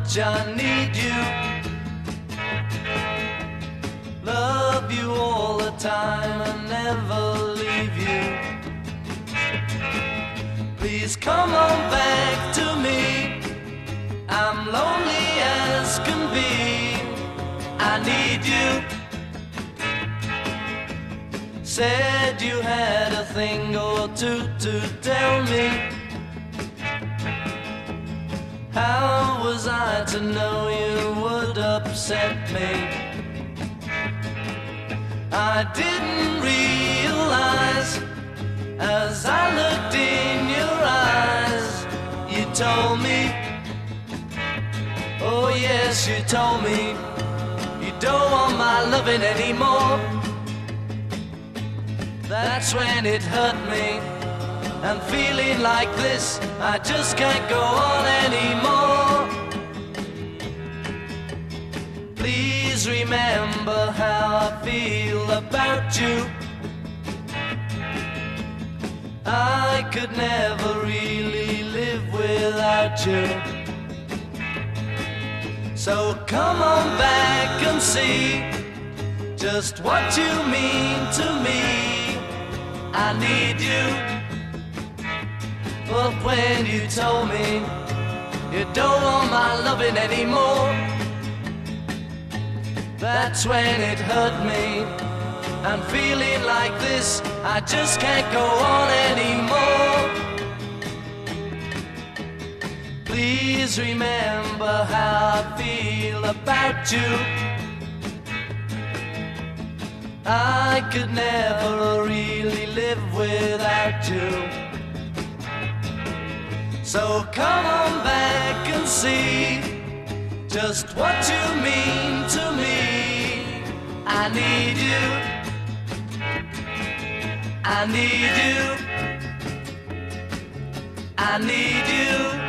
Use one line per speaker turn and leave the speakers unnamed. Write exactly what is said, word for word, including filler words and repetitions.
much I need you. Love you all the time and never leave you. Please come on back to me. I'm lonely as can be. I need you. Said you had a thing or two to tell me. How was I to know you would upset me? I didn't realize as I looked in your eyes. You told me, oh yes, you told me you don't want my loving anymore. That's when it hurt me. And feeling like this, I just can't go on anymore. Please remember how I feel about you. I could never really live without you. So come on back and see just what you mean to me. I need you. But when you told me you don't want my loving anymore, that's when it hurt me. I'm feeling like this, I just can't go on anymore. Please remember how I feel about you. I could never really live without you. So come on back and see just what you mean to me. I need you. I need you. I need you.